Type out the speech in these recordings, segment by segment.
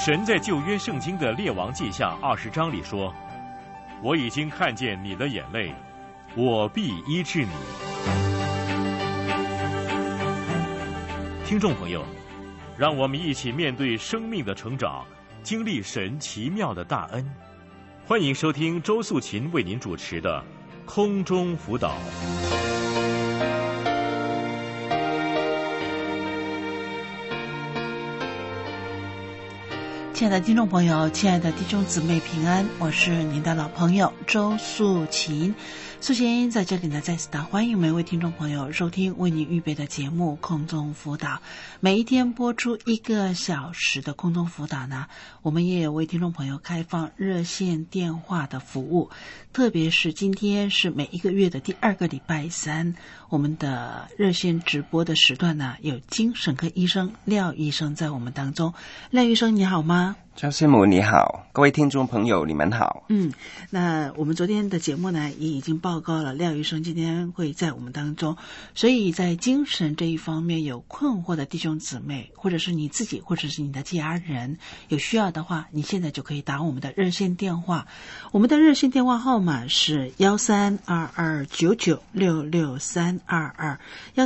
神在旧约圣经的列王纪下20章里说：“我已经看见你的眼泪，我必医治你。”听众朋友，让我们一起面对生命的成长，经历神奇妙的大恩。欢迎收听周素琴为您主持的空中辅导。 亲爱的听众朋友，亲爱的弟兄姊妹平安，我是您的老朋友周素琴。素琴在这里呢，再次的欢迎每位听众朋友收听为您预备的节目空中辅导。每一天播出1个小时的空中辅导呢，我们也有为听众朋友开放热线电话的服务，特别是今天是每一个月的第2个礼拜三，我们的热线直播的时段呢，有精神科医生廖医生在我们当中。廖医生你好吗？ 赵师母你好，各位听众朋友你们好。 那我们昨天的节目呢，也已经报告了廖医生今天会在我们当中，所以在精神这一方面有困惑的弟兄姊妹，或者是你自己，或者是你的家人有需要的话，你现在就可以打我们的热线电话。我们的热线电话号码是1322996632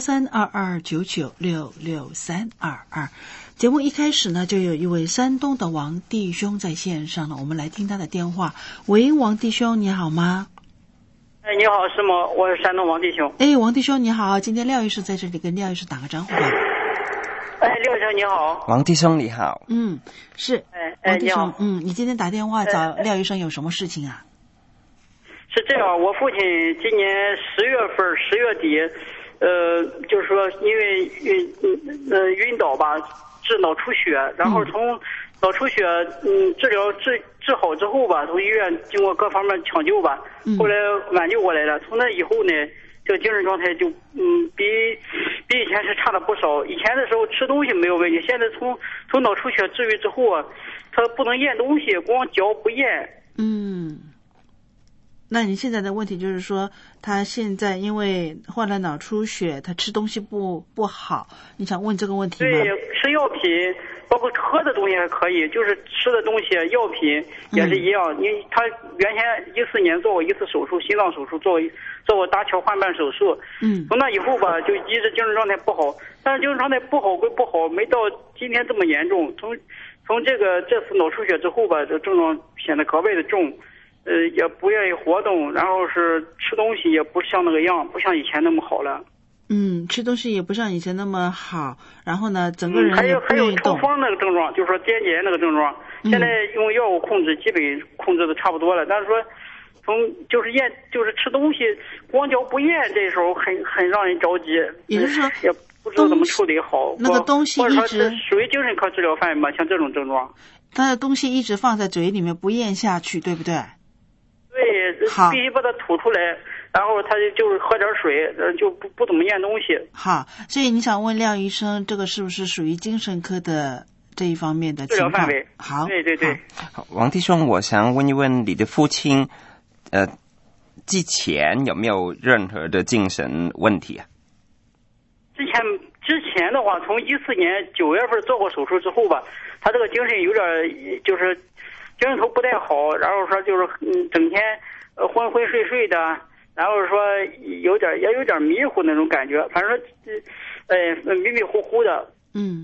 1322996632。节目一开始呢，就有一位山东的王弟兄在线上了，我们来听他的电话。喂，王弟兄你好吗？ 你好，师母，我是山东王弟兄。 王弟兄你好，今天廖医师在这里跟廖医师打个招呼吧。 廖医生你好。 王弟兄你好。 是。王弟兄，你今天打电话找廖医生有什么事情啊？ 是这样，我父亲今年10月底，就是说因为晕倒吧，治脑出血，然后从脑出血治疗治好之后吧，从医院经过各方面抢救吧，后来挽救过来了。从那以后呢，这个精神状态就比以前是差了不少。以前的时候吃东西没有问题，现在从脑出血治愈之后啊，他不能咽东西，光嚼不咽。 那你现在的问题就是说，他现在因为患了脑出血，他吃东西不好，你想问这个问题吗？ 对，吃药品，包括喝的东西还可以，就是吃的东西药品也是一样。他原先14年做过一次手术，心脏手术，做过搭桥换瓣手术。从那以后吧，就一直精神状态不好，但是精神状态不好归不好，没到今天这么严重。从这次脑出血之后吧，这症状显得格外的重。也不愿意活动，然后是吃东西也不像那个样，不像以前那么好了。 吃东西也不像以前那么好，然后呢，整个人还有抽风那个症状，就是说癫痫那个症状，现在用药物控制，基本控制的差不多了。但是说就是吃东西光嚼不咽，这时候很让人着急。 也就是说， 也不知道怎么处理好。 那个东西一直属于精神科治疗范围嘛，像这种症状， 他的东西一直放在嘴里面不咽下去，对不对？ 对，必须把它吐出来，然后他就是喝点水，就不怎么咽东西。 好，所以你想问廖医生，这个是不是属于精神科的这一方面的情况？ 治疗范围。 好， 对。 好，王弟兄，我想问一问你的父亲，之前有没有任何的精神问题啊？ 之前的话，从14年9月份做过手术之后吧，他这个精神有点就是精神头不太好，然后说就是整天昏昏睡睡的，然后说也有点迷糊那种感觉，反正迷迷糊糊的。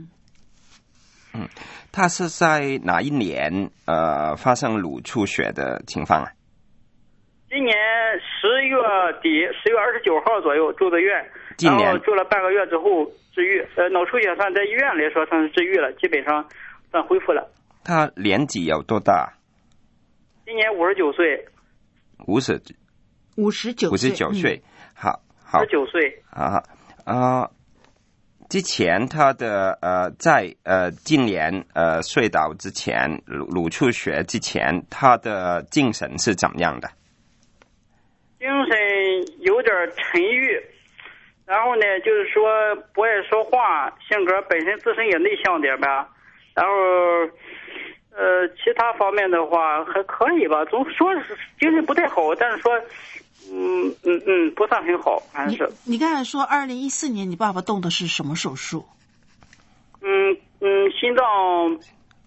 他是在哪一年发生颅出血的情况啊？ 今年10月底10月29号左右住的院，然后住了半个月之后治愈。脑出血算在医院来说算是治愈了，基本上算恢复了。 他年纪有多大？ 今年59岁。 59岁。好 59岁。 之前他的在今年睡倒之前，颅出血之前，他的精神是怎么样的？ 精神有点沉郁，然后呢，就是说不爱说话，性格本身自身也内向点吧，然后其他方面的话还可以吧，总说是精神不太好，但是说不算很好，还是。 你刚才说2014年你爸爸动的是什么手术？ 心脏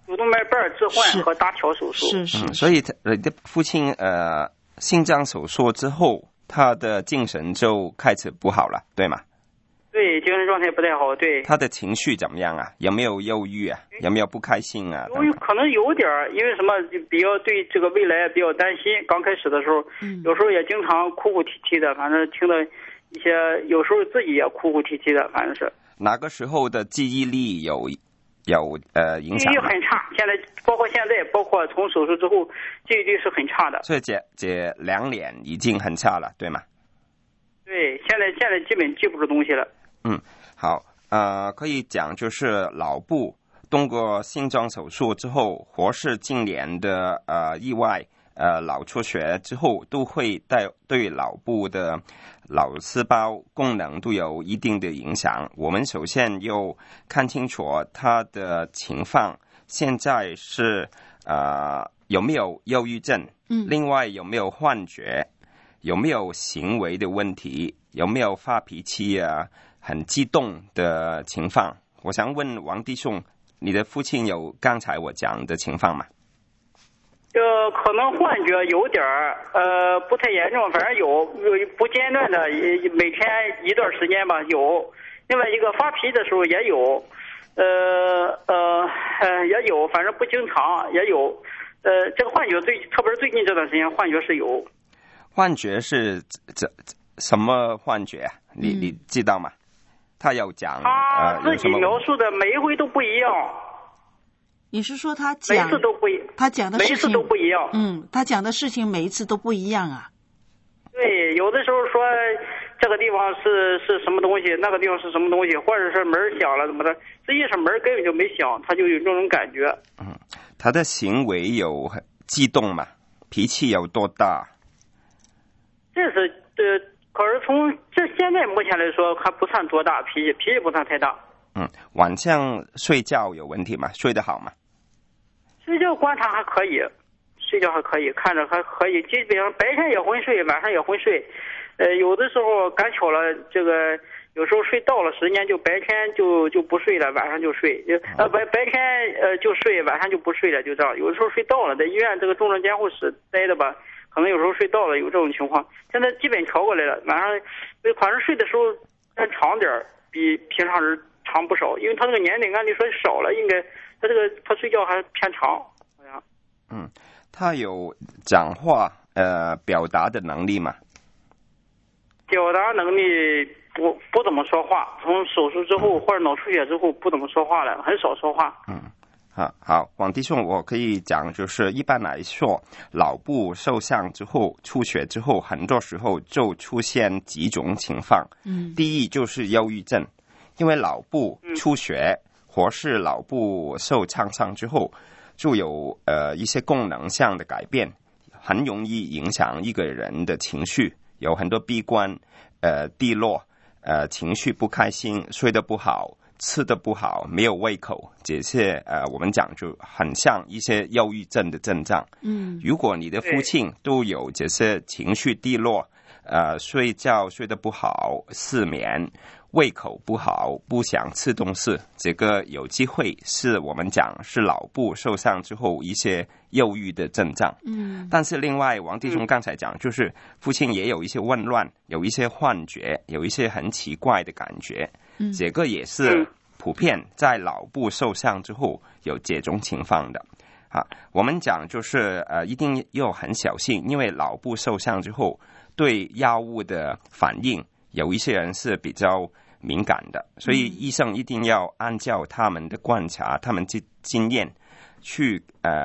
主动脉瓣置换和搭桥手术。 是。 所以你的父亲心脏手术之后，他的精神就开始不好了，对吗？ 对，精神状态不太好。对，他的情绪怎么样啊？有没有忧郁啊？有没有不开心啊？ 可能有点，因为什么比较对这个未来比较担心。刚开始的时候，有时候也经常哭哭啼啼的，反正听到一些，有时候自己也哭哭啼啼的，反正是。哪个时候的记忆力有影响？ 记忆力很差，现在包括从手术之后，记忆力是很差的。 所以这2年已经很差了，对吗？ 对，现在基本记不住东西了。 好，可以讲就是脑部通过心脏手术之后，或是近年的意外脑出血之后，都会对脑部的脑细胞功能都有一定的影响。我们首先要看清楚他的情况，现在是有没有忧郁症，另外有没有幻觉，有没有行为的问题，有没有发脾气啊，很激动的情况。我想问王弟兄，你的父亲有刚才我讲的情况吗？ 可能幻觉有点不太严重，反正有不间断的，每天一段时间吧有。另外一个发脾气的时候也有，也有，反正不经常也有。这个幻觉特别是最近这段时间幻觉是有。 幻觉是什么幻觉啊？你知道吗？他有讲自己描述的每一回都不一样。 你是说他每次都不一样， 他讲的事情每次都不一样。 他讲的事情每一次都不一样啊。 对，有的时候说这个地方是什么东西，那个地方是什么东西，或者是门响了怎么的，实际上门根本就没响，他就有这种感觉。 他的行为有激动吗？脾气有多大？ 这是可是从现在目前来说还不算多大，脾气不算太大。 晚上睡觉有问题吗？睡得好吗？ 睡觉观察还可以，睡觉还可以，看着还可以，基本上白天也昏睡，晚上也昏睡。有的时候赶巧了，这个有时候睡到了时间，就白天就不睡了，晚上就睡。白天就睡，晚上就不睡了，就这样。有的时候睡到了，在医院这个重症监护室待的吧，可能有时候睡到了，有这种情况。现在基本调过来了，晚上反正睡的时候长点，比平常人长不少，因为他这个年龄按理说少了，应该他睡觉还偏长，好像。 他有讲话表达的能力吗？ 表达能力不怎么说话，从手术之后或者脑出血之后不怎么说话了，很少说话。 好，王弟兄，我可以讲，就是一般来说，脑部受伤之后、出血之后，很多时候就出现几种情况。第一就是忧郁症，因为脑部出血或是脑部受创伤之后，就有一些功能上的改变，很容易影响一个人的情绪，有很多闭关、低落、情绪不开心、睡得不好、吃得不好、没有胃口，这些我们讲就很像一些忧郁症的症状。如果你的父亲都有这些情绪低落，睡觉睡得不好、失眠、胃口不好、不想吃东西，这个有机会是我们讲是脑部受伤之后一些忧郁的症状。但是另外王弟兄刚才讲，就是父亲也有一些紊乱，有一些幻觉，有一些很奇怪的感觉。这个也是普遍在脑部受伤之后有这种情况的。我们讲就是一定要很小心，因为脑部受伤之后对药物的反应，有一些人是比较敏感的，所以医生一定要按照他们的观察、他们的经验去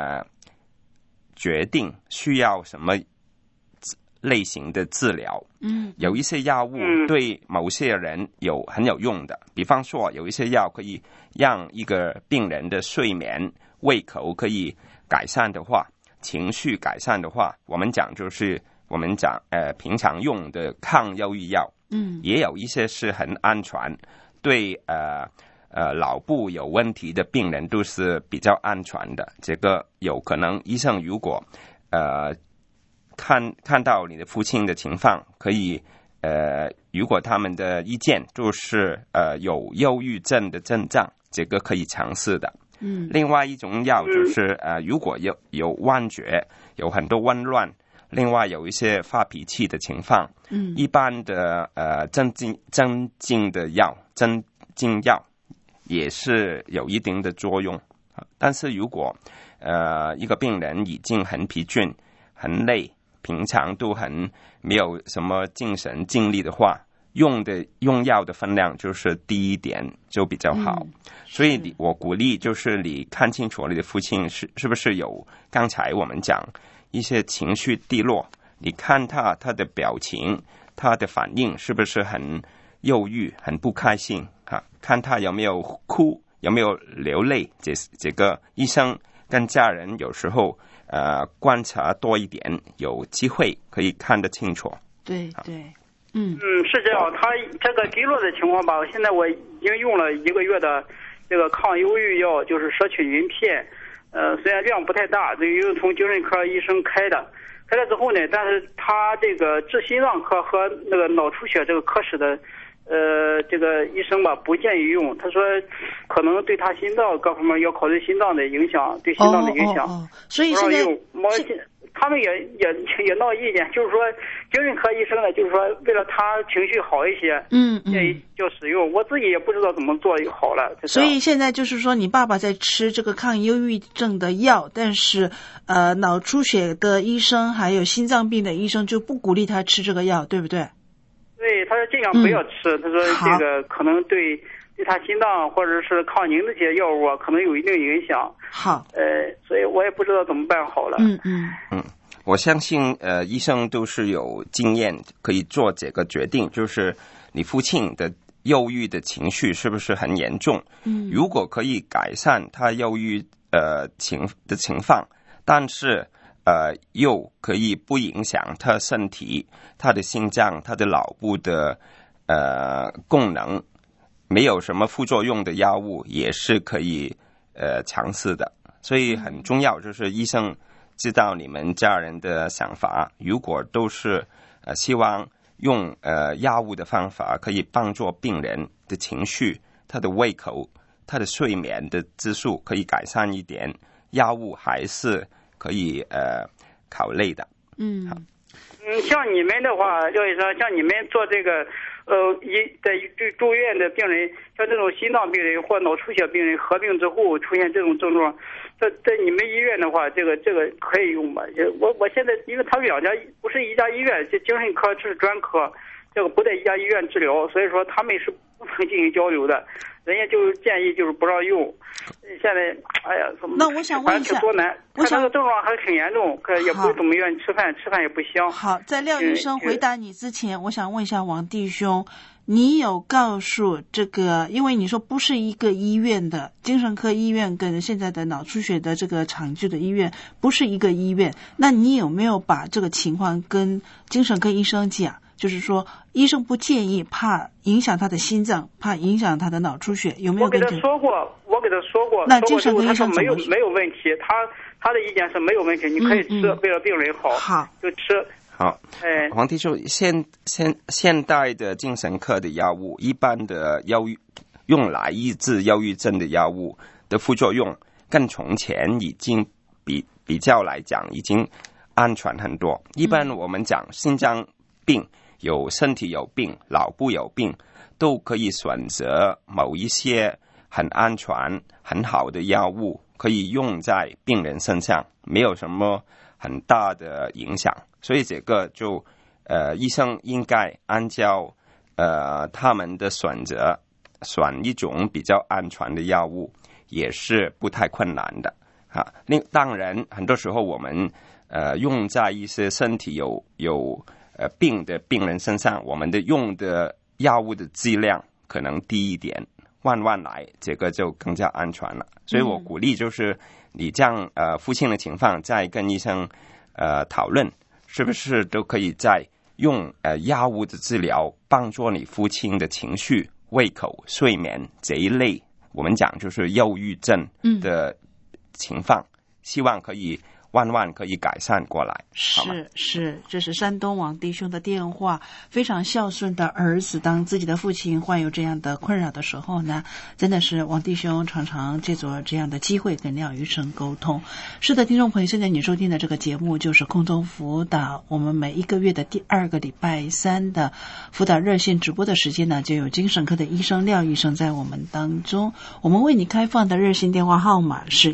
决定需要什么类型的治疗。有一些药物对某些人很有用的，比方说有一些药可以让一个病人的睡眠、胃口可以改善的话，情绪改善的话，我们讲就是我们讲平常用的抗忧郁药。也有一些是很安全，对脑部有问题的病人都是比较安全的。这个有可能医生如果看到你的父亲的情况，可以如果他们的意见就是有忧郁症的症状，这个可以尝试的。 另外一种药就是如果有幻觉，有很多紊乱，另外有一些发脾气的情况，一般的镇静药也是有一定的作用。但是如果一个病人已经很疲倦、很累，平常都很没有什么精神精力的话，用药的分量就是低一点就比较好。所以我鼓励就是你看清楚你的父亲是不是有刚才我们讲一些情绪低落，你看他的表情，他的反应是不是很忧郁、很不开心看他有没有哭，有没有流泪，这个医生跟家人有时候观察多一点，有机会可以看得清楚。 对对， 是这样。他这个低落的情况吧，现在我已经用了1个月的这个抗忧郁药，就是舍曲云片。虽然量不太大，因为从精神科医生开了之后呢，但是他这个治心脏科和那个脑出血这个科室的这个医生吧不建议用，他说可能对他心脏各方面要考虑心脏的影响，对心脏的影响。 所以现在他们也闹意见，就是说精神科医生呢，就是说为了他情绪好一些，建议就使用。我自己也不知道怎么做好了。 所以现在就是说，你爸爸在吃这个抗忧郁症的药，但是脑出血的医生还有心脏病的医生就不鼓励他吃这个药，对不对？ 对，他说尽量不要吃。他说这个可能对他心脏或者是抗凝的这些药物可能有一定影响。 好， 所以我也不知道怎么办好了。 我相信医生都是有经验可以做这个决定，就是你父亲的忧郁的情绪是不是很严重？如果可以改善他忧郁情况，但是又可以不影响他身体、他的心脏、他的脑部的功能，没有什么副作用的药物也是可以尝试的。所以很重要就是医生知道你们家人的想法，如果都是希望用药物的方法可以帮助病人的情绪、他的胃口、他的睡眠的质素可以改善一点，药物还是可以考虑的。 像你们的话，廖医生，像你们做这个在住院的病人，像这种心脏病人或脑出血病人合并之后出现这种症状，在你们医院的话，这个可以用吗？我现在因为他们2家不是一家医院，这精神科这是专科，这个不在一家医院治疗，所以说他们是不能进行交流的，人家就建议就是不让用。现在哎呀， 那我想问一下， 多难，他这个症状还很严重，也不怎么愿意吃饭也不香。 好，在廖医生回答你之前，我想问一下王弟兄，你有告诉这个，因为你说不是一个医院的精神科医院跟现在的脑出血的这个长治的医院不是一个医院，那你有没有把这个情况跟精神科医生讲？就是说医生不建议，怕影响他的心脏，怕影响他的脑出血，有没有？ 我给他说过， 那精神科医生没有问题，他的意见是没有问题，你可以吃，为了病人好就吃。 好，黄弟兄，现代的精神科的药物，一般的用来抑制忧郁症的药物的副作用，跟从前已经比较来讲已经安全很多。一般我们讲心脏病，身体有病，脑部有病，都可以选择某一些很安全很好的药物，可以用在病人身上，没有什么很大的影响。所以这个就医生应该按照他们的选择，选一种比较安全的药物，也是不太困难的。当然很多时候我们用在一些身体有病的病人身上，我们的用的药物的剂量可能低一点，慢慢来，这个就更加安全了。所以我鼓励就是你这样父亲的情况再跟医生讨论，是不是都可以再用药物的治疗帮助你父亲的情绪、胃口、睡眠这一类，我们讲就是忧郁症的情况，希望可以万万可以改善过来。 是，这是山东王弟兄的电话。非常孝顺的儿子，当自己的父亲患有这样的困扰的时候呢，真的是王弟兄常常借着这样的机会跟廖医生沟通。是的，听众朋友，现在你收听的这个节目就是空中辅导，我们每一个月的第2个礼拜3的辅导热线直播的时间呢，就有精神科的医生廖医生在我们当中。我们为你开放的热线电话号码是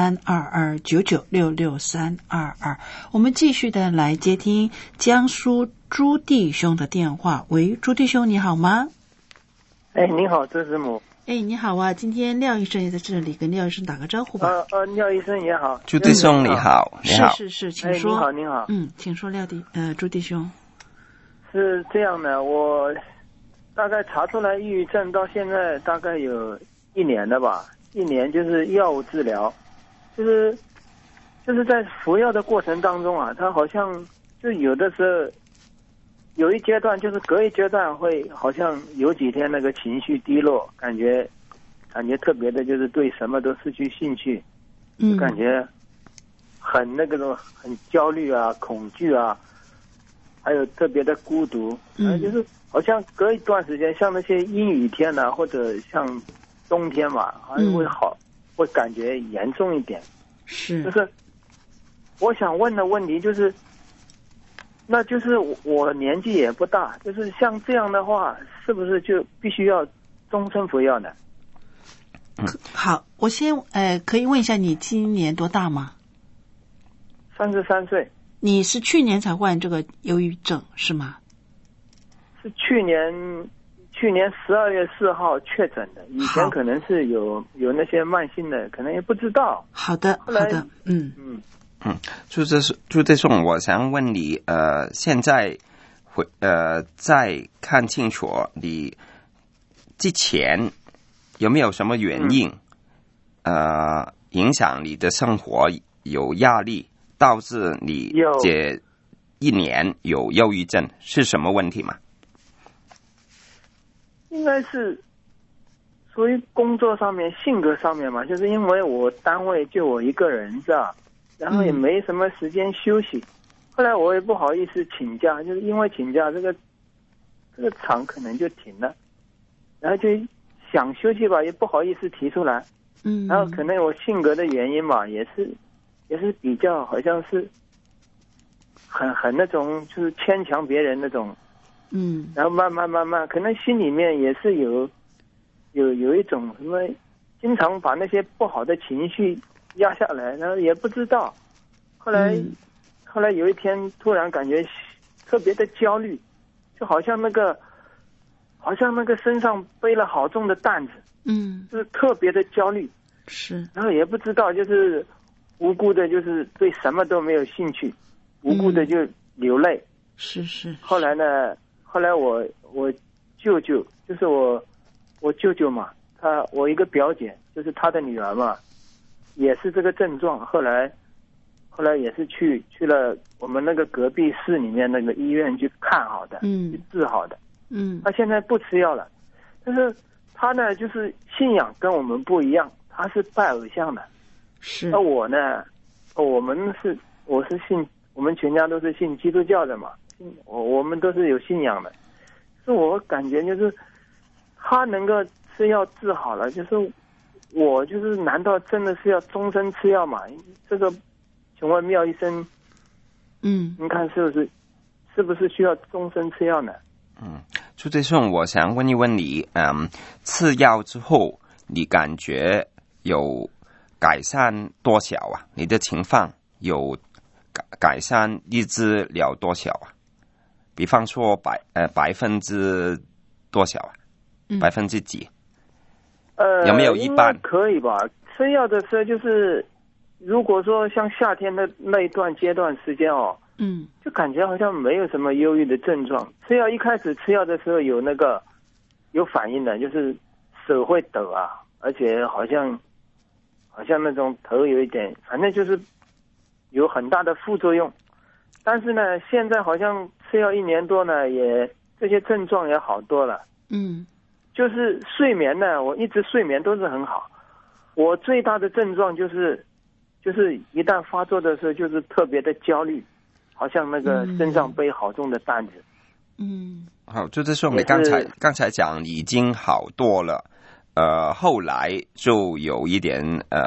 132299663222。我们继续的来接听江苏朱弟兄的电话。喂，朱弟兄，你好吗？ 你好，周师母。 你好啊，今天廖医生也在这里，跟廖医生打个招呼吧。 廖医生也好。 朱弟兄你好。 是，请说。 你好。 请说，朱弟兄。 是这样的，我大概查出来抑郁症到现在大概有1年了吧，1年就是药物治疗，就是在服药的过程当中啊，他好像就有的时候有一阶段就是隔一阶段会好像有几天那个情绪低落，感觉特别的就是对什么都失去兴趣，感觉很那个很焦虑啊、恐惧啊，还有特别的孤独，就是好像隔一段时间，像那些阴雨天啊，或者像冬天嘛，好像会感觉严重一点。就是我想问的问题就是，那就是我年纪也不大，就是像这样的话，是不是就必须要终身服药呢？ 好，我先可以问一下你今年多大吗 ？33岁。 你是去年才患这个忧郁症是吗？ 是去年12月4号确诊的，以前可能是有那些慢性的，可能也不知道。 好的。 朱弟兄，我想问你，现在再看清楚你之前有没有什么原因，影响你的生活，有压力，导致你这1年有忧郁症，是什么问题吗？ 应该是属于工作上面、性格上面嘛，就是因为我单位就我一个人是吧，然后也没什么时间休息，后来我也不好意思请假，就是因为请假这个厂可能就停了，然后就想休息吧，也不好意思提出来，然后可能我性格的原因嘛，也是比较好像是很那种就是牵强别人那种。然后慢慢，可能心里面也是有一种什么，经常把那些不好的情绪压下来，然后也不知道。后来有一天突然感觉特别的焦虑，就好像那个身上背了好重的担子，就是特别的焦虑。 是。 然后也不知道，就是无辜的，就是对什么都没有兴趣，无辜的就流泪。 是。 后来我舅舅，就是我舅舅嘛，我一个表姐，就是他的女儿嘛，也是这个症状。后来也是去了我们那个隔壁市里面那个医院去看好的，去治好的。他现在不吃药了，但是他呢，就是信仰跟我们不一样，他是拜偶像的。 是。 而我呢，我们全家都是信基督教的嘛。我们都是有信仰的，是我感觉就是他能够吃药治好了，就是我就是难道真的是要终身吃药吗？这个，请问廖医生，您看是不是需要终身吃药呢？ 朱弟兄，我想问一问你，吃药之后你感觉有改善多少啊？你的情况有改善一直了多少啊？比方说%多少啊？% 几？有没有一半？ 可以吧？吃药的时候就是，如果说像夏天的那一段阶段时间哦，就感觉好像没有什么忧郁的症状。吃药一开始吃药的时候有反应的，就是手会抖啊，而且好像那种头有一点，反正就是有很大的副作用。但是呢，现在好像吃药1年多呢，这些症状也好多了。就是睡眠呢，我一直睡眠都是很好。我最大的症状就是就是一旦发作的时候，就是特别的焦虑，好像那个身上背好重的担子。 好，就是说你刚才讲已经好多了，后来就有一点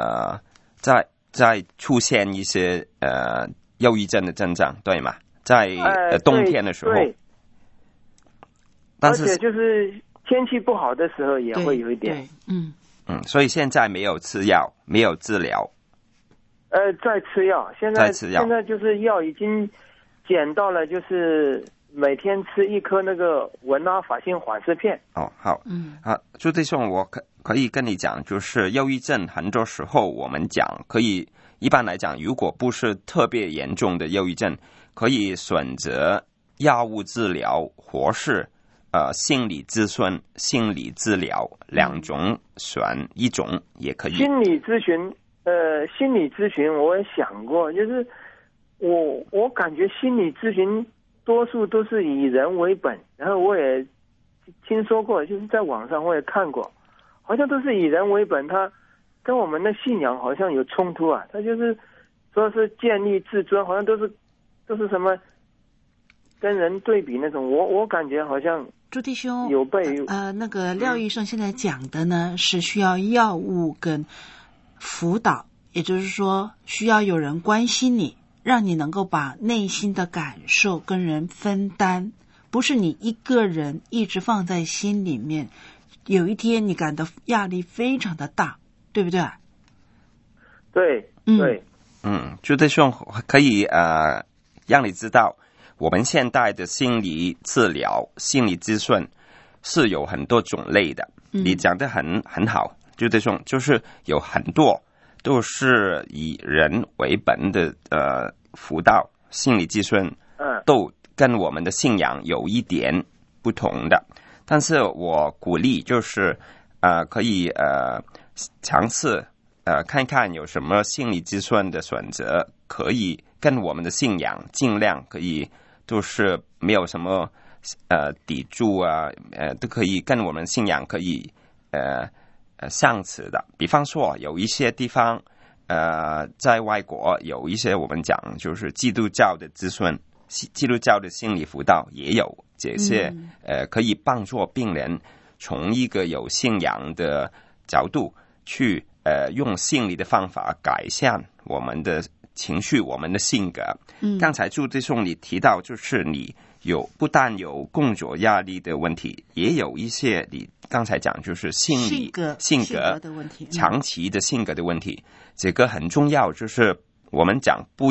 再出现一些忧郁症的症状，对吗？在冬天的时候， 对， 但是而且就是天气不好的时候也会有一点。 所以现在没有吃药，没有治疗。 在吃药，现在就是药已经减到了，就是每天吃1颗那个文阿法辛缓释片。 好，朱弟兄，我可以跟你讲，就是忧郁症很多时候我们讲可以，一般来讲，如果不是特别严重的忧郁症，可以选择药物治疗或是心理咨询、心理治疗2种，选一种也可以。 心理咨询我也想过，就是我感觉心理咨询多数都是以人为本，然后我也听说过，就是在网上我也看过，好像都是以人为本，它跟我们的信仰好像有冲突啊。它就是说是建立自尊，好像都是什么跟人对比那种。我感觉好像朱弟兄有被那个廖医生现在讲的呢，是需要药物跟辅导，也就是说需要有人关心你，让你能够把内心的感受跟人分担，不是你一个人一直放在心里面，有一天你感到压力非常的大，对不对？ 对， 朱弟兄可以让你知道，我们现代的心理治疗、心理咨询是有很多种类的。你讲得很好，朱弟兄，就是有很多都是以人为本的辅导心理咨询，都跟我们的信仰有一点不同的。但是我鼓励就是可以尝试看看有什么心理咨询的选择可以跟我们的信仰尽量可以就是没有什么抵触啊，都可以跟我们信仰可以相似的。比方说有一些地方在外国有一些我们讲就是基督教的咨询，基督教的心理辅导也有这些可以帮助病人从一个有信仰的角度去用心理的方法改善我们的情绪，我们的性格。刚才朱弟兄你提到，就是你不但有工作压力的问题，也有一些你刚才讲就是性格的问题， 长期的性格的问题。这个很重要，就是我们讲不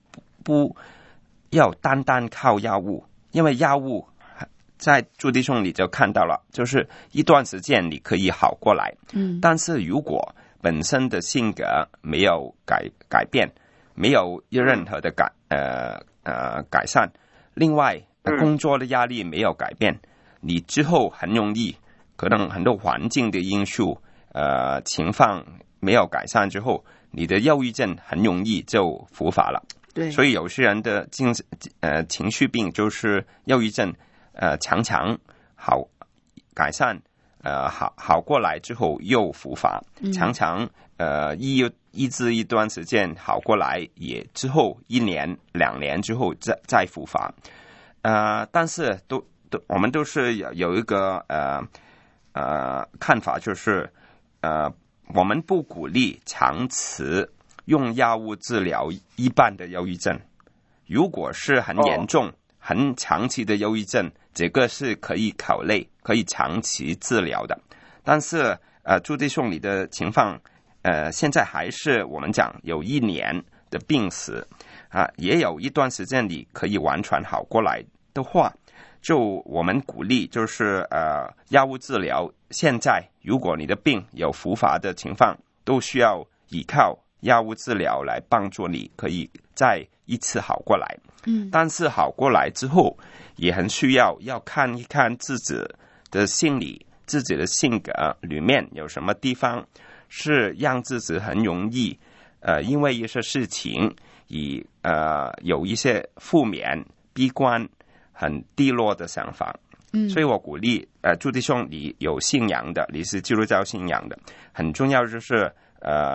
要单单靠药物，因为药物在朱弟兄你就看到了，就是一段时间你可以好过来，但是如果本身的性格没有改变，没有任何的改善，另外工作的压力没有改变，你之后很容易可能很多环境的因素情况没有改善之后，你的忧郁症很容易就复发了。 对， 所以有些人的情绪病就是忧郁症，常常好改善，好过来之后又复发，常常医治一段时间好过来，也之后1年2年之后再复发。但是我们都是有一个看法，就是我们不鼓励长期用药物治疗一般的忧郁症。如果是很严重很长期的忧郁症，这个是可以考虑可以长期治疗的。但是朱弟兄你的情况现在还是我们讲有1年的病史也有一段时间你可以完全好过来的话，就我们鼓励就是药物治疗，现在如果你的病有复发的情况，都需要依靠药物治疗来帮助你可以再一次好过来。但是好过来之后也很需要看一看自己的心理，自己的性格里面有什么地方是让自己很容易因为一些事情有一些负面悲观很低落的想法。所以我鼓励朱弟兄你有信仰的，你是基督教信仰的，很重要就是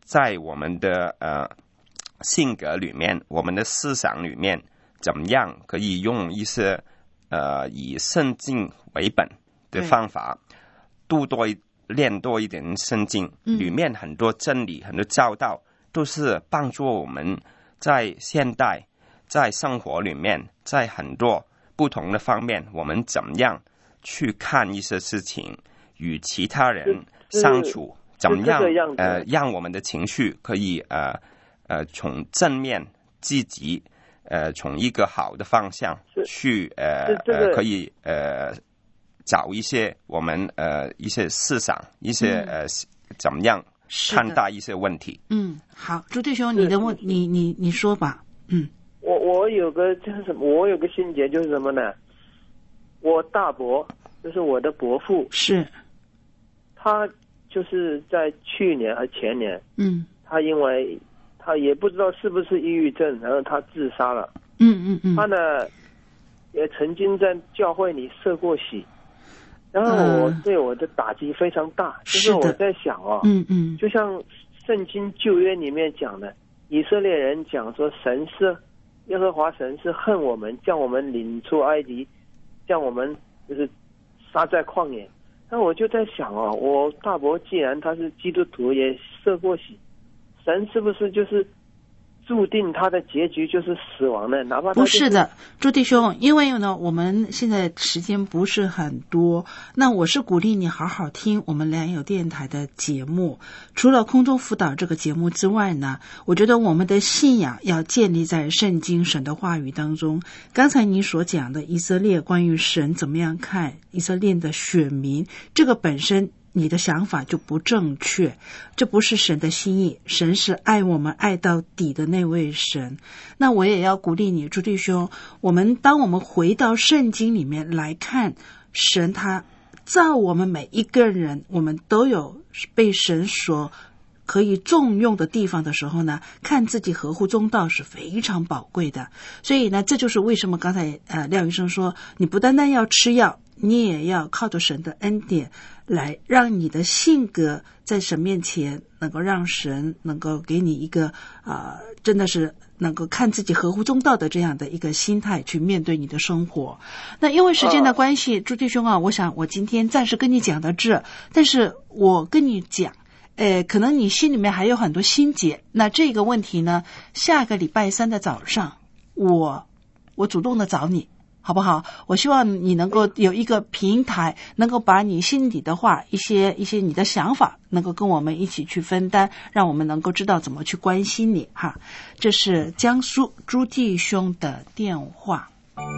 在我们的性格里面，我们的思想里面，怎么样可以用一些以圣经为本的方法，练多一点圣经，里面很多真理、很多教导，都是帮助我们在现代在生活里面，在很多不同的方面，我们怎么样去看一些事情，与其他人相处，怎么样让我们的情绪可以从正面积极从一个好的方向去可以找一些我们一些思想，一些怎么样看待一些问题。 好，朱弟兄，你的问你说吧。 我有个就是什么，我有个心结就是什么呢？我大伯就是我的伯父，是他就是在去年和前年，他因为他也不知道是不是抑郁症，然后他自杀了。他呢也曾经在教会里受过洗，然后我对我的打击非常大。就是我在想就像圣经旧约里面讲的，以色列人讲说耶和华神是恨我们，将我们领出埃及，将我们就是杀在旷野。那我就在想我大伯既然他是基督徒，也受过洗，神是不是就是注定他的结局就是死亡呢？哪怕不是的，朱弟兄，因为呢我们现在时间不是很多，那我是鼓励你好好听我们良友电台的节目。除了空中辅导这个节目之外呢，我觉得我们的信仰要建立在圣经神的话语当中。刚才你所讲的以色列关于神怎么样看以色列的选民，这个本身你的想法就不正确，这不是神的心意。神是爱我们爱到底的那位神。那我也要鼓励你，朱弟兄，当我们回到圣经里面来看，神他造我们每一个人，我们都有被神所可以重用的地方的时候呢，看自己合乎中道是非常宝贵的。所以呢，这就是为什么刚才廖医生说，你不单单要吃药，你也要靠着神的恩典来让你的性格在神面前能够让神能够给你一个真的是能够看自己合乎中道的这样的一个心态去面对你的生活。那因为时间的关系，朱弟兄我想我今天暂时跟你讲到这，但是我跟你讲可能你心里面还有很多心结。那这个问题呢，下个礼拜三的早上我主动的找你好不好？我希望你能够有一个平台，能够把你心里的话一些你的想法能够跟我们一起去分担，让我们能够知道怎么去关心你哈。这是江苏朱弟兄的电话。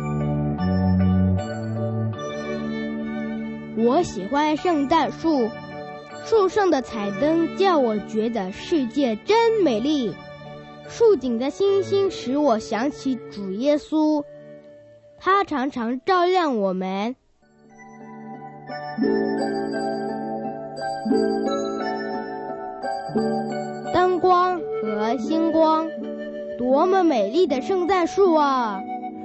我喜欢圣诞树，树上的彩灯叫我觉得世界真美丽，树顶的星星使我想起主耶稣，它常常照亮我们。灯光和星光，多么美丽的圣诞树啊！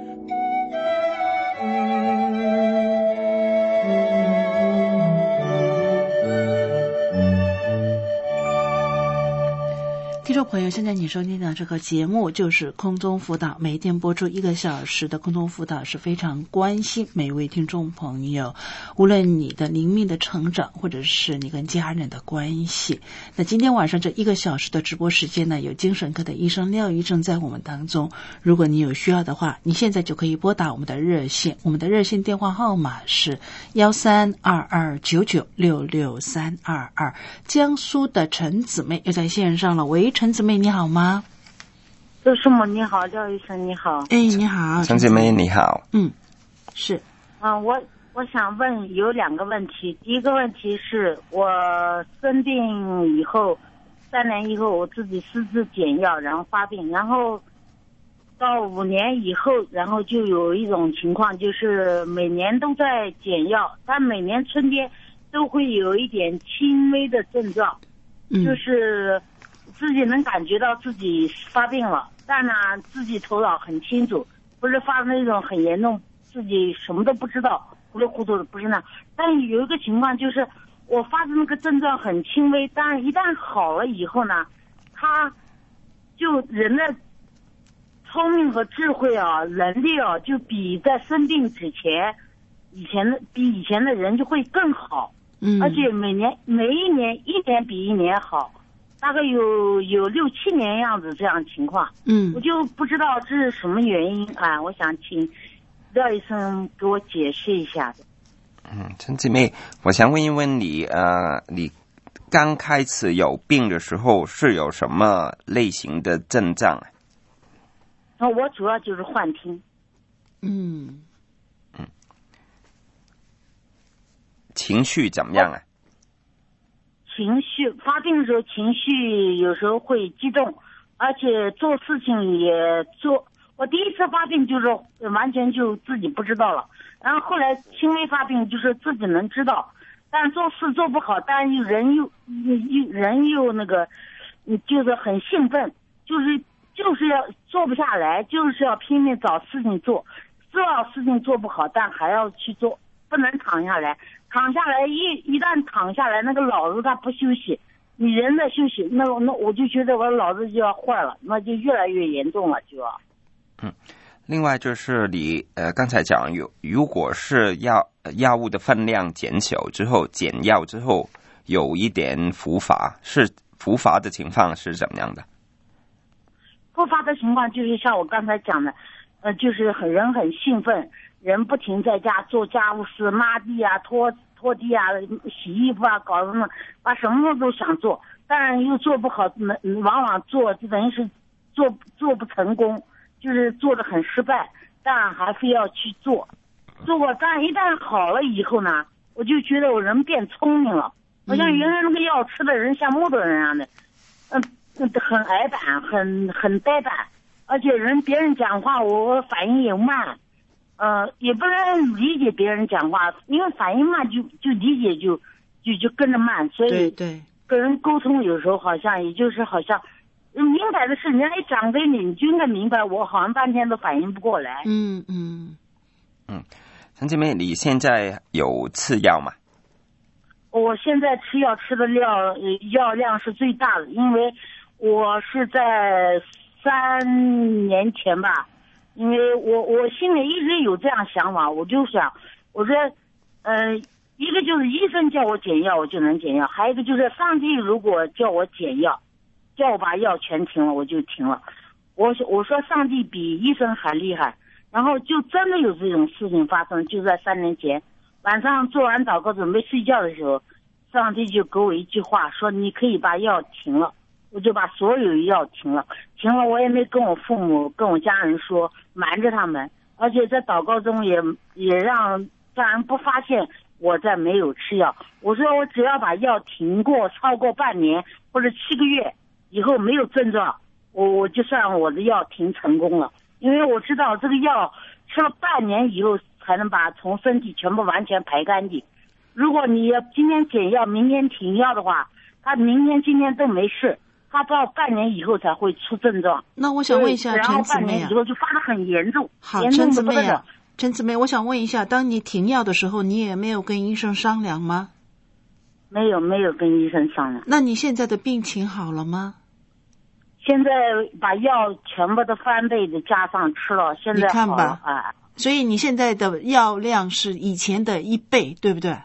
听众朋友，现在你收听的这个节目就是空中辅导，每天播出1个小时的空中辅导，是非常关心每位听众朋友，无论你的灵命的成长，或者是你跟家人的关系。那今天晚上这1个小时的直播时间呢，有精神科的医生廖医生在我们当中。如果你有需要的话，你现在就可以拨打我们的热线，我们的热线电话号码是132299663222。江苏的陈姊妹又在线上了，喂，陈姊妹你好吗？ 周师母你好，廖医生你好。 哎，你好， 陈姊妹你好。 是。 我想问有2个问题。第一个问题是我生病以后3年以后，我自己私自减药，然后发病，然后到5年以后，然后就有一种情况，就是每年都在减药，但每年春天都会有一点轻微的症状，就是自己能感觉到自己发病了，但呢自己头脑很清楚，不是发那种很严重自己什么都不知道糊里糊涂的，不是那。但有一个情况就是我发的那个症状很轻微，但一旦好了以后呢， 他就人的聪明和智慧啊，能力啊，就比在生病之前，比以前的人就会更好。而且每一年一年比一年好，大概有6-7年样子这样情况。我就不知道这是什么原因啊，我想请廖医生给我解释一下的。 陈姊妹，我想问一问你，你刚开始有病的时候是有什么类型的症状啊？ 我主要就是幻听。 情绪怎么样啊？ 情绪发病的时候，情绪有时候会激动，而且做事情也做。我第一次发病就是完全就自己不知道了，然后后来轻微发病就是自己能知道，但做事做不好，但人又那个，就是很兴奋，就是要做不下来，就是要拼命找事情做，知道事情做不好，但还要去做，不能躺下来。躺下来一旦躺下来，那个脑子它不休息，你人在休息，那我就觉得我脑子就要坏了，那就越来越严重了就要。 另外就是你刚才讲如果是药物的分量减小之后，减药之后有一点复发的情况是怎么样的？ 复发的情况就是像我刚才讲的，就是人很兴奋，人不停在家做家务事，抹地啊、拖地啊、洗衣服啊，搞什么，把什么都想做，但又做不好，往往做就等于是做不成功，就是做得很失败，但还非要去做过，但一旦好了以后呢，我就觉得我人变聪明了，好像原来那个药吃的人像木头人一样的，很矮板，很呆板，而且别人讲话我反应也慢，也不能理解别人讲话，因为反应慢就理解就跟着慢，所以跟人沟通有时候好像也就是好像明白的事，人家一讲给你就应该明白，我好像半天都反应不过来。 陈姐妹，你现在有吃药吗？ 我现在吃药吃的药量是最大的，因为我是在3年前吧，因为我心里一直有这样想法，我就想，我说，一个就是医生叫我减药，我就能减药；还有一个就是上帝如果叫我减药，叫我把药全停了，我就停了。我说上帝比医生还厉害，然后就真的有这种事情发生，就在3年前晚上做完祷告准备睡觉的时候，上帝就给我一句话说你可以把药停了，我就把所有药停了，我也没跟我父母跟我家人说，瞒着他们，而且在祷告中也让家人不发现我在没有吃药。我说我只要把药停过超过半年或者7个月以后没有症状，我就算我的药停成功了，因为我知道这个药吃了半年以后才能把从身体全部完全排干净。如果你要今天减药明天停药的话，他明天今天都没事，他到半年以后才会出症状。 那我想问一下陈姊妹， 然后半年以后就发得很严重。 好，陈姊妹啊，陈姊妹，我想问一下，当你停药的时候，你也没有跟医生商量吗？ 没有跟医生商量。 那你现在的病情好了吗？ 现在把药全部都翻倍的加上吃了，现在好了。你看吧， 所以你现在的药量是以前的1倍，对不对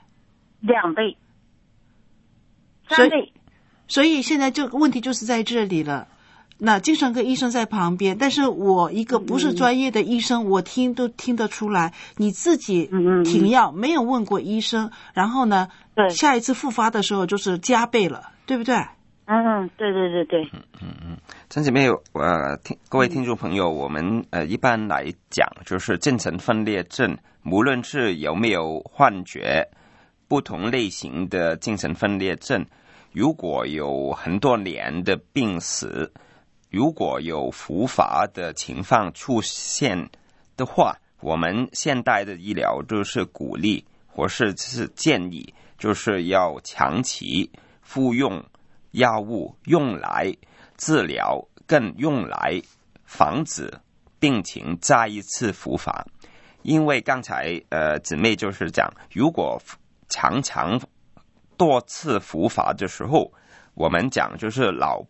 ？2倍、3倍。 所以现在这个问题就是在这里了。那精神科医生在旁边，但是我一个不是专业的医生，我都听得出来，你自己停药没有问过医生，然后呢，下一次复发的时候就是加倍了，对不对？ 对。 陈姐妹，各位听众朋友，我们一般来讲，就是精神分裂症，无论是有没有幻觉，不同类型的精神分裂症，如果有很多年的病史，如果有复发的情况出现的话，我们现代的医疗就是鼓励或是建议，就是要长期服用药物，用来治疗，更用来防止病情再一次复发。因为刚才姊妹就是讲，如果常多次复发的时候，我们讲就是脑部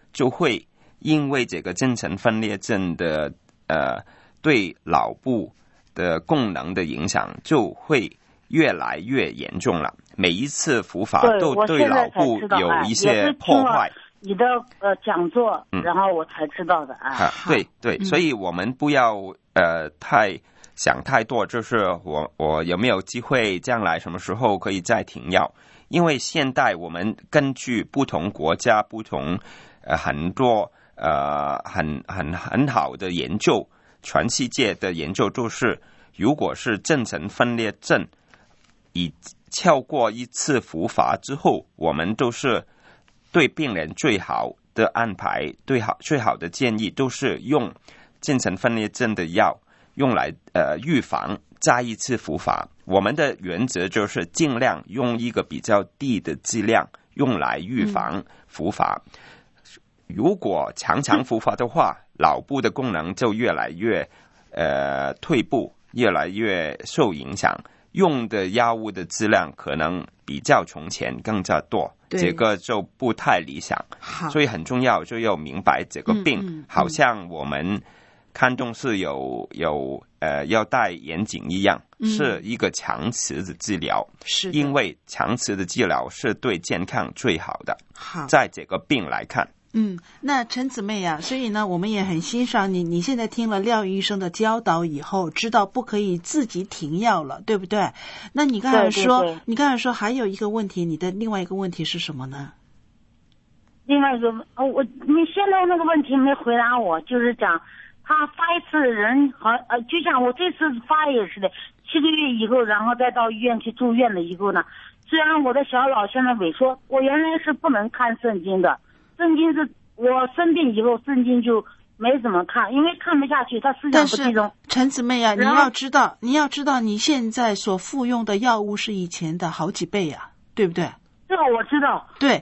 就会因为这个精神分裂症的对脑部的功能的影响就会越来越严重了。每一次伏法都对脑部有一些破坏。 你的讲座，然后我才知道的啊。 对，所以我们不要想太多，就是我有没有机会将来什么时候可以再停药？因为现在我们根据不同国家不同很多很好的研究，全世界的研究就是，如果是精神分裂症已超过一次伏法之后，我们都是对病人最好的安排，最好的建议都是用精神分裂症的药用来预防再一次伏法。我们的原则就是尽量用一个比较低的剂量用来预防伏法。如果常常伏法的话，脑部的功能就越来越退步，越来越受影响，用的药物的质量可能比较从前更加多，这个就不太理想。所以很重要，就要明白这个病好像我们看重是有要戴眼镜一样，是一个长期的治疗，是因为长期的治疗是对健康最好的。好，在这个病来看。 那陈姊妹啊，所以呢，我们也很欣赏你。你现在听了廖医生的教导以后，知道不可以自己停药了，对不对？那你刚才说，对，你刚才说还有一个问题，你的另外一个问题是什么呢？ 另外一个，你现在那个问题没回答我，就是讲他发一次人就像我这次发也是的，7个月以后，然后再到医院去住院了以后呢，虽然我的小脑现在萎缩，我原来是不能看圣经的。圣经是我生病以后，圣经就没怎么看，因为看不下去，他思想不集中。 但是陈姊妹啊，你要知道，你现在所服用的药物是以前的好几倍啊，对不对？ 这个我知道。对，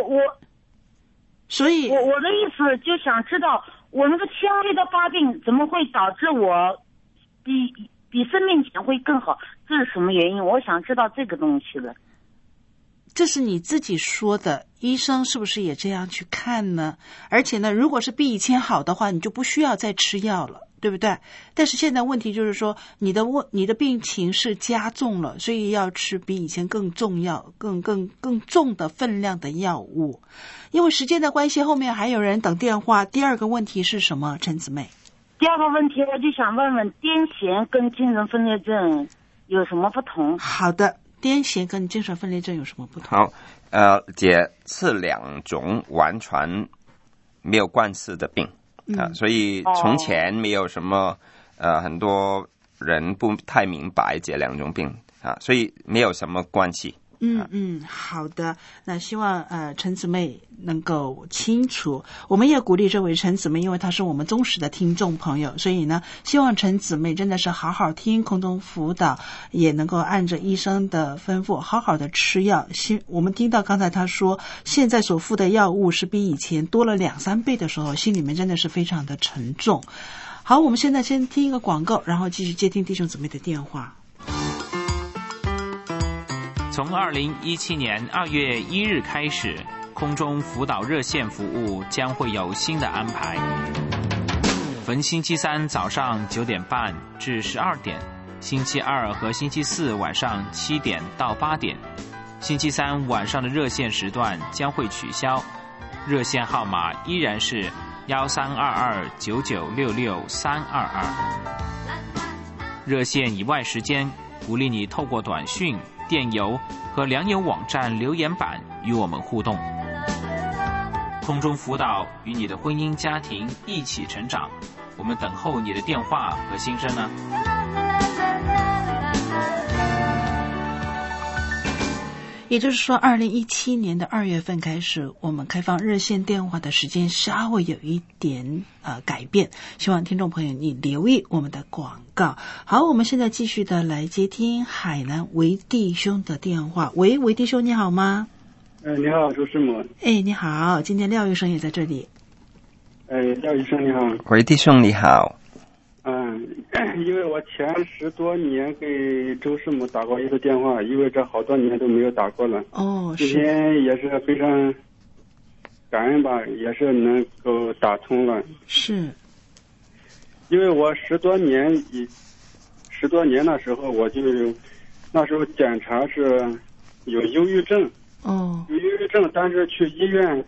所以我的意思就想知道，我那个轻微的发病怎么会导致我比生病前会更好？这是什么原因？我想知道这个东西的。 这是你自己说的，医生是不是也这样去看呢？而且呢，如果是比以前好的话，你就不需要再吃药了，对不对？但是现在问题就是说，你的病情是加重了，所以要吃比以前更重要、更重的分量的药物。因为时间的关系，后面还有人等电话。第二个问题是什么，陈姊妹？ 第二个问题我就想问问，癫痫跟精神分裂症有什么不同？ 好的。癫痫跟精神分裂症有什么不同？ 好，这是两种完全没有关系的病所以从前没有什么很多人不太明白这两种病所以没有什么关系。 好的，那希望陈姊妹能够清楚。我们也鼓励这位陈姊妹，因为她是我们忠实的听众朋友，所以呢，希望陈姊妹真的是好好听空中辅导，也能够按着医生的吩咐好好的吃药。我们听到刚才她说，现在所服的药物是比以前多了2-3倍的时候，心里面真的是非常的沉重。好，我们现在先听一个广告，然后继续接听弟兄姊妹的电话。 从2017年2月1日开始，空中辅导热线服务将会有新的安排。逢星期三早上9点半至12点，星期二和星期四晚上7点到8点。星期三晚上的热线时段将会取消，热线号码依然是13229966-322。热线以外时间，鼓励你透过短讯、电邮和良友网站留言板与我们互动。空中辅导与你的婚姻家庭一起成长，我们等候你的电话和心声呢。 也就是说2017年的2月份开始，我们开放热线电话的时间稍微有一点改变，希望听众朋友你留意我们的广告。好，我们现在继续的来接听海南维弟兄的电话。喂，维弟兄你好吗？ 你好，周师母。 你好，今天廖医生也在这里。 廖医生你好。 维弟兄你好。 因为我前10多年给周师母打过一次电话，因为这好多年都没有打过了。今天也是非常感恩吧，也是能够打通了。 是。 因为我十多年的时候，我就那时候检查是有忧郁症。 哦。 有忧郁症，但是去医院，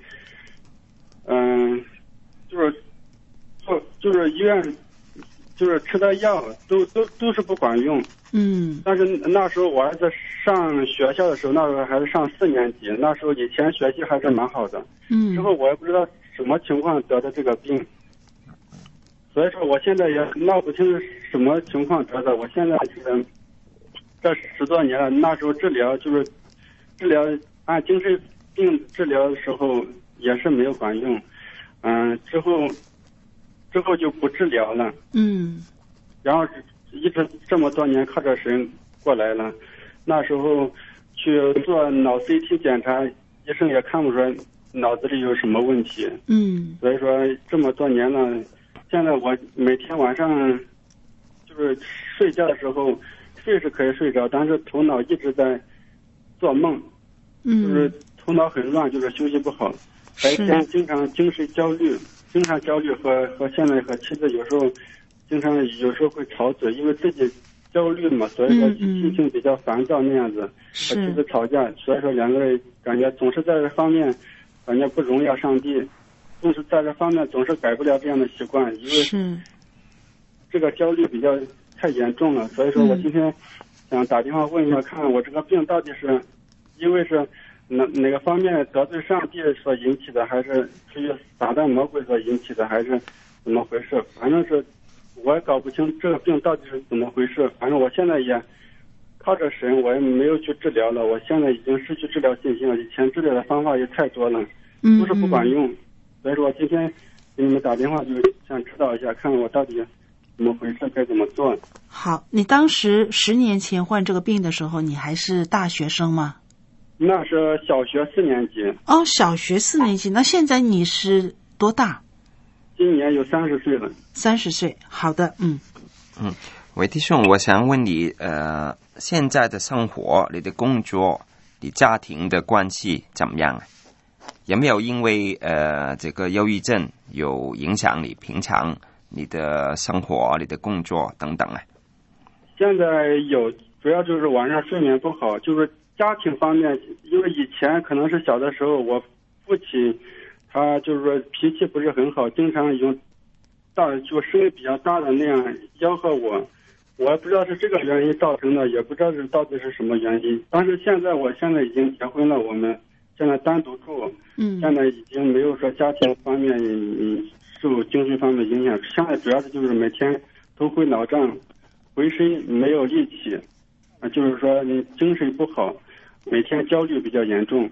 就是医院，就是吃的药都是不管用。 嗯。 但是那时候我儿子上学校的时候，那时候还是上4年级，那时候以前学习还是蛮好的。 嗯。 之后我也不知道什么情况得的这个病。所以说，我现在也闹不清是什么情况得的。我现在是这10多年了，那时候治疗按精神病治疗的时候也是没有管用，之后就不治疗了。 嗯。 然后一直这么多年靠着神过来了。那时候去做脑 CT 检查，医生也看不出来脑子里有什么问题。 嗯。 所以说这么多年了。现在我每天晚上就是睡觉的时候，睡是可以睡着，但是头脑一直在做梦，就是头脑很乱，就是休息不好。白天经常精神焦虑，和现在和妻子有时候会吵嘴，因为自己焦虑嘛，所以说心情比较烦躁那样子，和妻子吵架，所以说两个人感觉总是在这方面感觉不荣耀上帝。总是在这方面总是改不了这样的习惯，因为这个焦虑比较太严重了，所以说我今天想打电话问一下，看我这个病到底是因为是哪个方面得罪上帝所引起的，还是出于撒旦魔鬼所引起的，还是怎么回事？反正是我也搞不清这个病到底是怎么回事。反正我现在也靠着神，我也没有去治疗了，我现在已经失去治疗信心了。以前治疗的方法也太多了，都是不管用。所以说我今天给你们打电话，就是想知道一下，看我到底怎么回事，该怎么做。 好，你当时10年前患这个病的时候，你还是大学生吗？ 那是小学4年级。 哦，小学4年级。那现在你是多大？ 今年有30岁了。 30岁，好的， 韦弟兄，我想问你，现在的生活、你的工作、你家庭的关系怎么样？有没有因为这个忧郁症有影响你平常你的生活、你的工作等等啊？ 现在有，主要就是晚上睡眠不好，就是家庭方面，因为以前可能是小的时候，我父亲他就是说脾气不是很好，经常用就声音比较大的那样吆喝我，我也不知道是这个原因造成的，也不知道是到底是什么原因。但是我现在已经结婚了，我们现在单独住，现在已经没有说家庭方面受精神方面影响。现在主要的就是每天头昏脑胀，浑身没有力气，就是说精神不好，每天焦虑比较严重。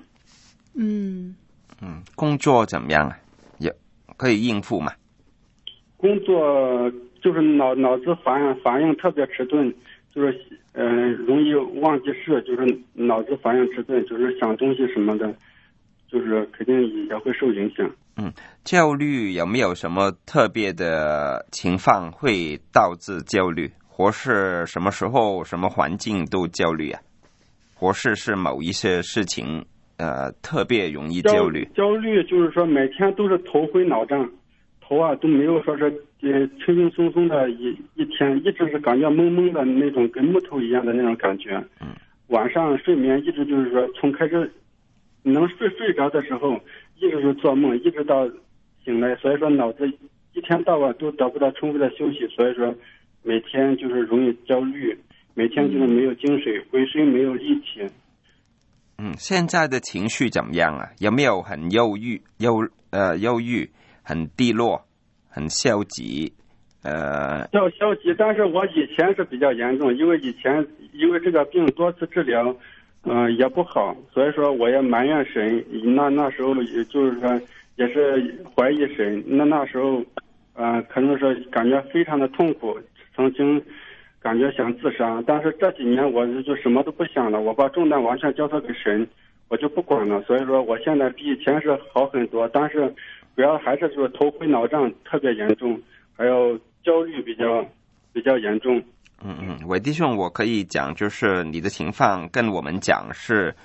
工作怎么样啊？也可以应付吗？ 工作就是脑子反应特别迟钝，就是容易忘记事，就是脑子反应迟钝，就是想东西什么的，就是肯定也会受影响。 焦虑有没有什么特别的情况会导致焦虑？或是什么时候、什么环境都焦虑啊？或是某一些事情特别容易焦虑？ 焦虑就是说每天都是头昏脑胀，头都没有说是轻轻松松的一天，一直是感觉蒙蒙的那种，跟木头一样的那种感觉。晚上睡眠一直就是说从开始能睡着的时候，一直是做梦，一直到醒来，所以说脑子一天到晚都得不到充分的休息，所以说每天就是容易焦虑，每天就是没有精神，浑身没有力气。 现在的情绪怎么样啊？有没有很忧郁、很低落、很消极？ 消极，但是我以前是比较严重，因为这个病多次治疗，也不好，所以说我也埋怨神。那时候也就是说也是怀疑神。那时候，可能是感觉非常的痛苦，曾经感觉想自杀。但是这几年我就什么都不想了，我把重担完全交托给神，我就不管了。所以说我现在比以前是好很多，但是主要还是就是头昏脑胀特别严重，还有焦虑比较严重。 韦弟兄，我可以讲，就是你的情况跟我们讲是，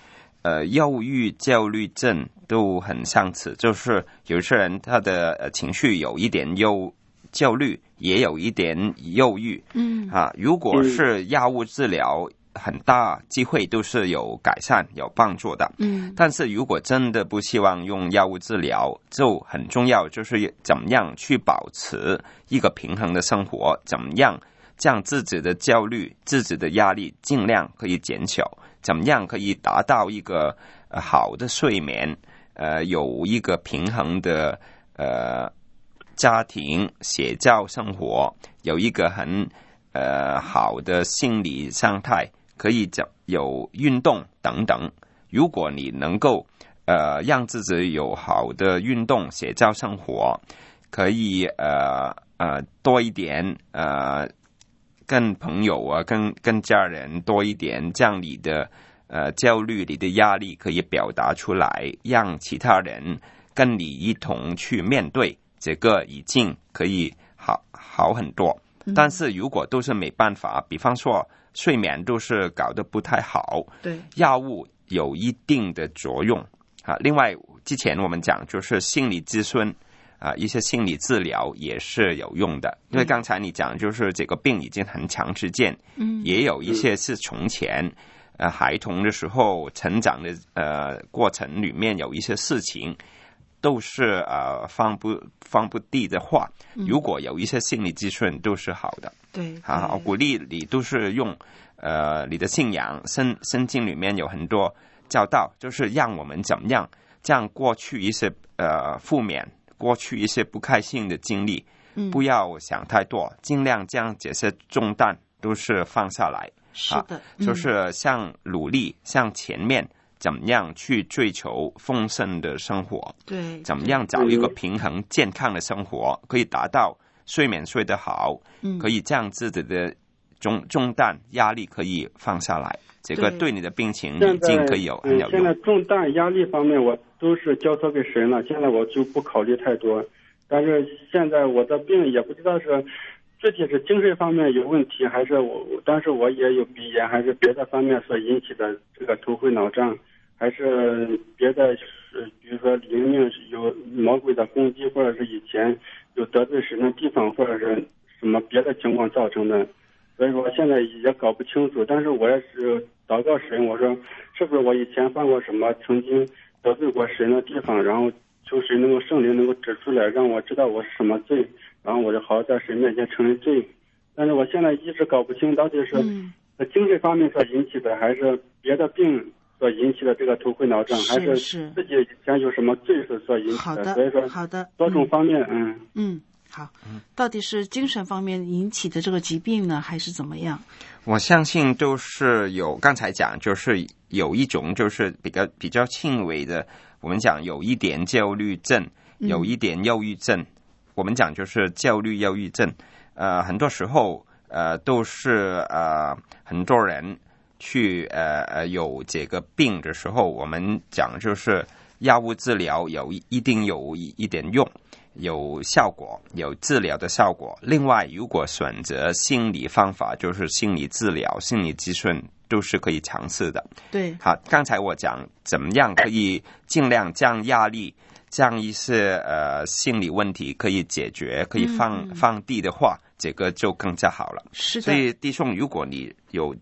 忧郁、焦虑症都很相似，就是有些人他的情绪有一点焦虑，也有一点忧郁。如果是药物治疗，很大机会都是有改善、有帮助的。但是如果真的不希望用药物治疗，就很重要，就是怎么样去保持一个平衡的生活，怎么样将自己的焦虑、自己的压力尽量可以减小，怎么样可以达到一个好的睡眠，有一个平衡的家庭社交生活，有一个很好的心理状态，可以有运动等等。如果你能够让自己有好的运动社交生活，可以多一点跟朋友啊跟家人多一点，将你的焦虑、你的压力可以表达出来，让其他人跟你一同去面对，这个已经可以好很多。但是如果都是没办法，比方说睡眠都是搞得不太好，对，药物有一定的作用另外之前我们讲就是心理咨询一些心理治疗也是有用的，因为刚才你讲就是这个病已经很长时间，也有一些是从前孩童的时候成长的过程里面有一些事情都是放不低的话，如果有一些心理咨询都是好的。对，我鼓励你都是用你的信仰圣经里面有很多教导，就是让我们怎么样将过去一些负面、过去一些不开心的经历，不要想太多，尽量将这些重担都是放下来。是的，就是像努力向前面怎么样去追求丰盛的生活，对，怎么样找一个平衡健康的生活，可以达到睡眠睡得好，可以将自己的重担压力可以放下来，这个对你的病情已经可以很有用。 现在重担压力方面我都是交托给神了，现在我就不考虑太多。但是现在我的病也不知道是具体是精神方面有问题，还是但是我也有鼻炎，还是别的方面所引起的这个头昏脑胀，还是别的比如说灵命有魔鬼的攻击，或者是以前有得罪神的地方，或者是什么别的情况造成的。所以说现在也搞不清楚，但是我也是祷告神，我说是不是我以前犯过什么曾经得罪过神的地方，然后求神能够圣灵能够指出来，让我知道我是什么罪，然后我就好好在神面前承认罪。但是我现在一直搞不清到底是精神方面所引起的，还是别的病所引起的这个头昏脑胀，还是自己以前有什么罪所引起的。所以说多种方面好，到底是精神方面引起的这个疾病呢，还是怎么样？ 我相信都是有，刚才讲就是有一种就是比较轻微的，我们讲有一点焦虑症，有一点忧郁症，我们讲就是焦虑忧郁症。很多时候都是很多人去有这个病的时候，我们讲就是药物治疗一定有一点用，有效果，有治疗的效果。另外如果选择心理方法，就是心理治疗、心理咨询都是可以尝试的。对，好，刚才我讲怎么样可以尽量将压力将一些心理问题可以解决，可以放低的话，这个就更加好了。是的。所以弟兄，如果你有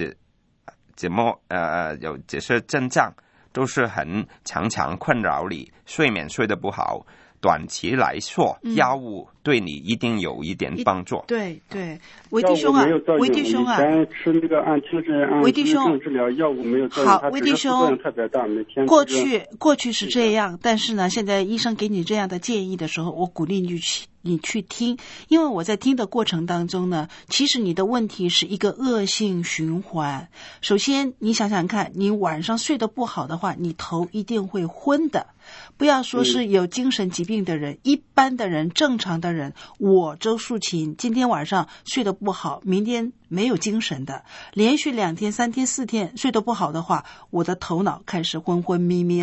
有这些症状都是很常困扰你，睡眠睡得不好，短期来说药物对你一定有一点帮助。对对， 维弟兄啊，维弟兄啊， 以前吃那个按精神治疗药物没有作用， 好，维弟兄， 特别大，每天过去是这样，但是呢，现在医生给你这样的建议的时候，我鼓励你去听，因为我在听的过程当中呢，其实你的问题是一个恶性循环。首先你想想看，你晚上睡得不好的话，你头一定会昏的。不要说是有精神疾病的人，一般的人，正常的人，我周素琴今天晚上睡得不好，明天没有精神的，连续2天3天4天睡得不好的话，我的头脑开始昏昏迷迷了，对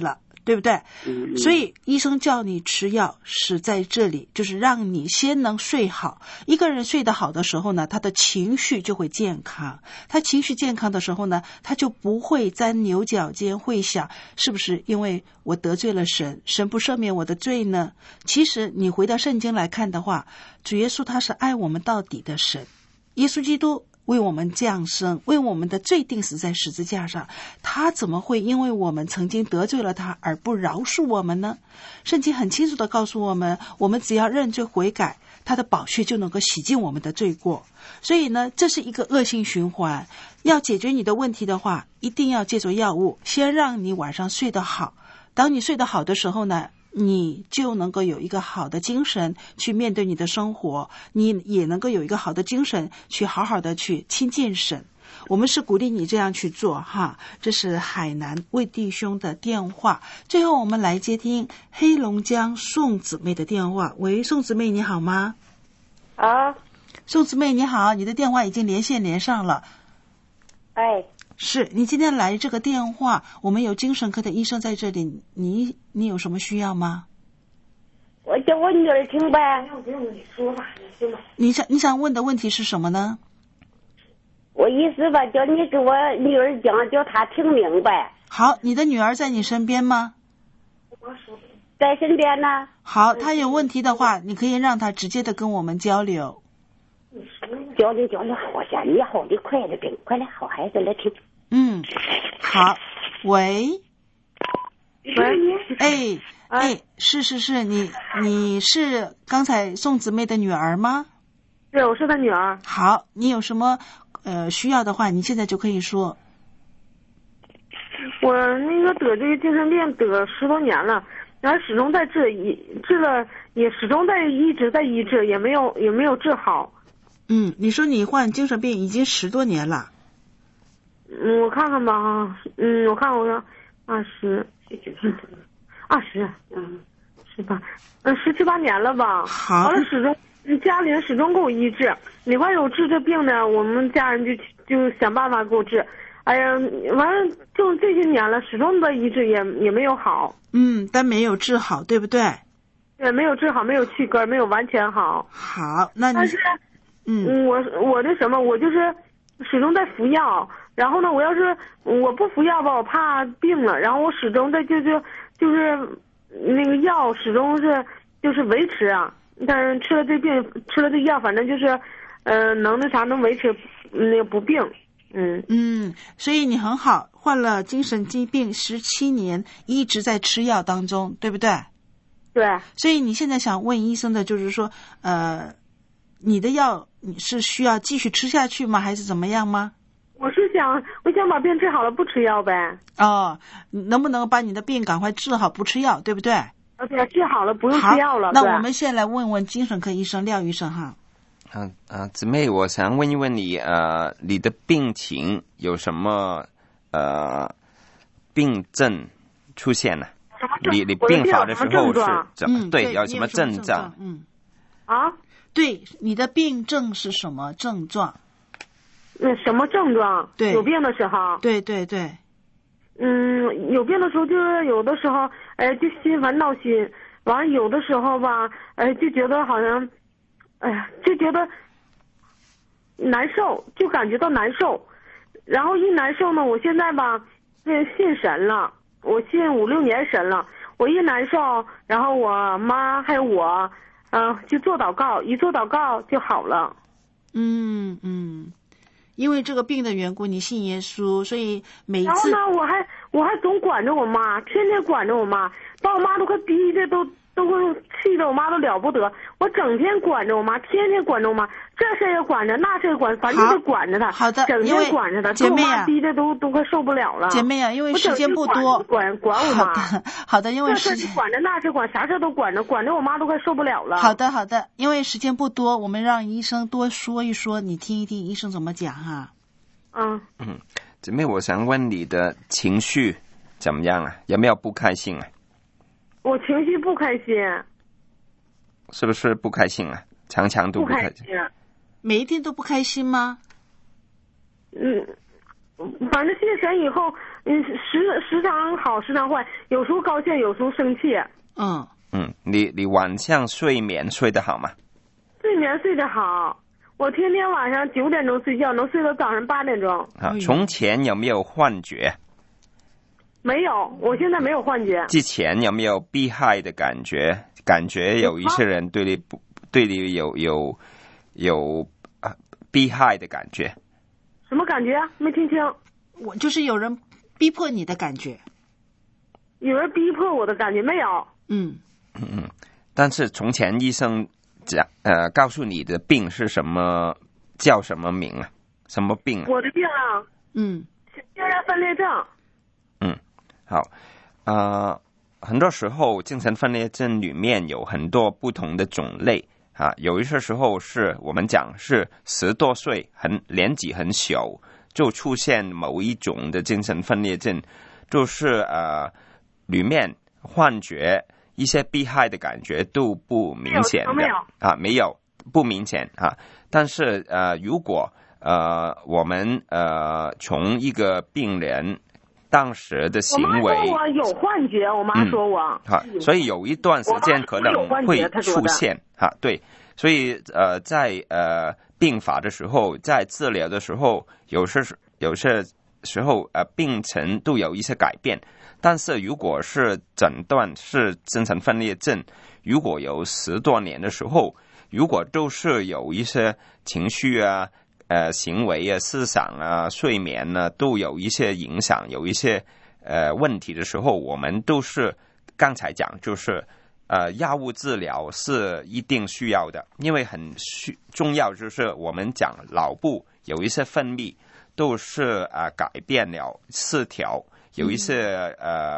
对不对？所以医生叫你吃药是在这里，就是让你先能睡好。一个人睡得好的时候呢，他的情绪就会健康。他情绪健康的时候呢，他就不会钻牛角尖，会想是不是因为我得罪了神，神不赦免我的罪呢？其实你回到圣经来看的话，主耶稣他是爱我们到底的神，耶稣基督为我们降生，为我们的罪定死在十字架上，他怎么会因为我们曾经得罪了他而不饶恕我们呢？圣经很清楚地告诉我们，我们只要认罪悔改，他的宝血就能够洗净我们的罪过。所以呢，这是一个恶性循环。要解决你的问题的话，一定要借助药物，先让你晚上睡得好。当你睡得好的时候呢，你就能够有一个好的精神去面对你的生活，你也能够有一个好的精神去好好的去亲近神。我们是鼓励你这样去做哈。这是海南魏弟兄的电话。最后我们来接听黑龙江宋姊妹的电话。喂，宋姊妹你好吗？ 啊， 宋姊妹你好，你的电话已经连上了。 哎， 是你今天来这个电话，我们有精神科的医生在这里，你有什么需要吗？ 我叫我女儿听呗。 你想问的问题是什么呢？ 我意思吧，叫你给我女儿讲，叫她听明白。 好，你的女儿在你身边吗？ 在身边呢。 好，她有问题的话，你可以让她直接的跟我们交流。 交流好些，你好的快的跟快来，好孩子来听。 好，喂，是你是刚才宋姊妹的女儿吗？ 对，我是她女儿。 好，你有什么需要的话，你现在就可以说。 我那个得这个精神病得10多年了，然后始终在治了，也始终一直在医治，也没有治好。 你说你患精神病已经10多年了。 我看看吧哈，我看20，是吧？17、18年了吧。 好。 完了家里人始终给我医治，你看有治这病呢，我们家人就想办法给我治。哎呀，完了就这些年了，始终的医治也没有好。 但没有治好，对不对？ 对，没有治好，没有去根，没有完全好。 好，那你但是我这什么，我就是始终在服药，然后呢，我要是我不服药吧，我怕病了，然后我始终在就是那个药始终是就是维持啊，但是吃了这药，反正就是能维持那个不病。 所以你很好，患了精神疾病17年，一直在吃药当中，对不对？ 对。 所以你现在想问医生的就是说，你的药你是需要继续吃下去吗，还是怎么样吗？ 我想把病治好了，不吃药呗。 能不能把你的病赶快治好，不吃药，对不对？ 对，治好了，不用吃药了。 那我们现在来问问精神科医生廖医生哈。 姊妹，我想问一问你，你的病情有什么病症出现呢？你病好的时候是怎么？对，有什么症状？ 对，你的病症是什么症状？ 什么症状？ 对， 有病的时候。 对。 有病的时候就是有的时候，就心烦闹心，完了有的时候吧，就觉得好像。就觉得难受，就感觉到难受，然后一难受呢，我现在吧，信神了，我信5、6年神了，我一难受，然后我妈还有我，就做祷告，一做祷告就好了。 因为这个病的缘故，你信耶稣，所以每一次。 然后呢，我还总管着我妈，天天管着我妈，把我妈都快逼的都会气得我妈都了不得，我整天管着我妈，天天管着我妈，这事也管着，那事也管，反正就管着她。 好的， 整天管着她， 姐妹啊， 逼的都快受不了了。 姐妹啊，因为时间不多， 管我妈。 好的，因为这事管着，那事管，啥事都管着我妈都快受不了了。 好的，因为时间不多，我们让医生多说一说，你听一听医生怎么讲哈。 姊妹，我想问你的情绪怎么样啊？有没有不开心啊？ 我情绪不开心。 是不是不开心啊？常常都不开心。 每一天都不开心吗？ 反正信神以后， 时常好，时常坏，有时候高兴，有时候生气。 你晚上睡眠睡得好吗？ 睡眠睡得好，我天天晚上9点钟睡觉，能睡到早上8点钟。 从前有没有幻觉？ 没有，我现在没有幻觉。 之前有没有避害的感觉？感觉有一些人对你有避害的感觉。 什么感觉？没听清。 我就是有人逼迫你的感觉。 有人逼迫我的感觉没有？ 但是从前医生告诉你的病是什么，叫什么名啊？什么病啊？ 我的病啊，精神分裂症。 好，很多时候精神分裂症里面有很多不同的种类啊，有一些时候是我们讲是10多岁年纪很小就出现某一种的精神分裂症，就是里面幻觉一些避害的感觉都不明显的没有不明显啊。但是如果我们从一个病人当时的行为， 我妈说我有幻觉，我妈说我所以有一段时间可能会出现对，所以在病发的时候，在治疗的时候，有些时候病程都有一些改变。但是如果是诊断是精神分裂症，如果有10多年的时候，如果都是有一些情绪行为思想睡眠都有一些影响，有一些问题的时候，我们都是刚才讲就是药物治疗是一定需要的，因为很重要，就是我们讲脑部有一些分泌都是改变了失调，有一些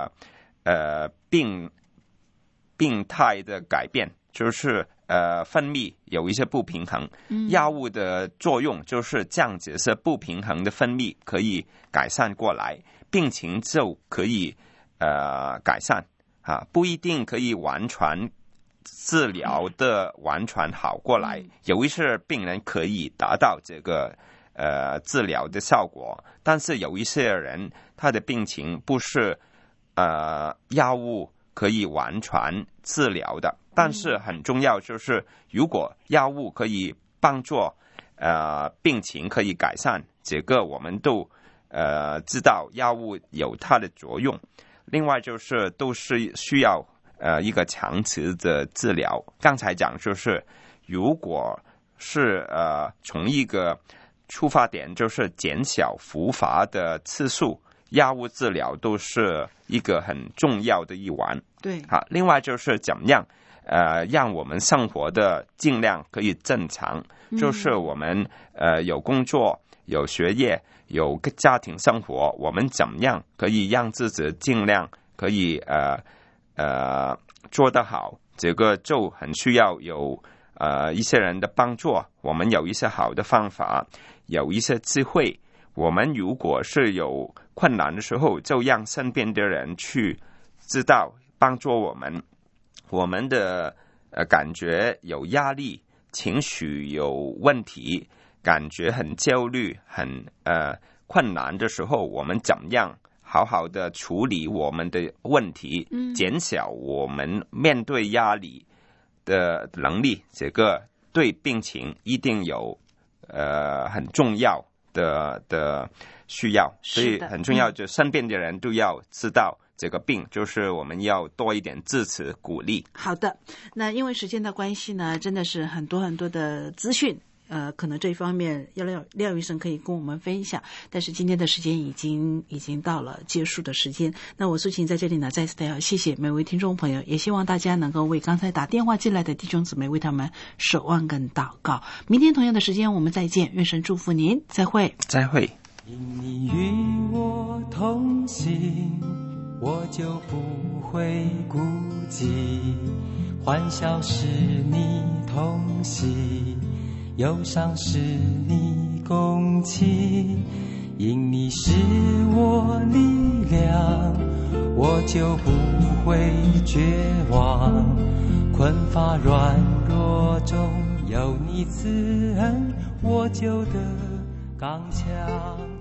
病态的改变，就是分泌有一些不平衡，药物的作用就是将这些不平衡的分泌可以改善过来，病情就可以改善不一定可以完全治疗的完全好过来，有一些病人可以达到这个治疗的效果，但是有一些人他的病情不是药物可以完全治疗的。但是很重要，就是如果药物可以帮助病情可以改善，这个我们都知道药物有它的作用。另外就是都是需要一个长期的治疗。刚才讲就是如果是从一个出发点就是减小复发的次数，药物治疗都是一个很重要的一环。 对， 另外就是怎么样让我们生活的尽量可以正常，就是我们有工作有学业有家庭生活，我们怎么样可以让自己尽量可以做得好，这个就很需要有一些人的帮助，我们有一些好的方法，有一些智慧，我们如果是有困难的时候，就让身边的人去知道帮助我们。我们的感觉有压力，情绪有问题，感觉很焦虑很困难的时候，我们怎么样好好的处理我们的问题，减小我们面对压力的能力，这个对病情一定有很重要的需要，所以很重要，就身边的人都要知道这个病，就是我们要多一点支持鼓励。 好的，那因为时间的关系呢，真的是很多很多的资讯，可能这一方面廖医生可以跟我们分享，但是今天的时间已经到了结束的时间。那我素琴在这里呢，再次的要谢谢每位听众朋友，也希望大家能够为刚才打电话进来的弟兄姊妹为他们守望跟祷告。明天同样的时间我们再见，愿神祝福您，再会。 再会。 因你与我同行，我就不会孤寂，欢笑是你同喜，忧伤是你共情，因你是我力量，我就不会绝望，困乏软弱中有你慈恩，我就得刚强。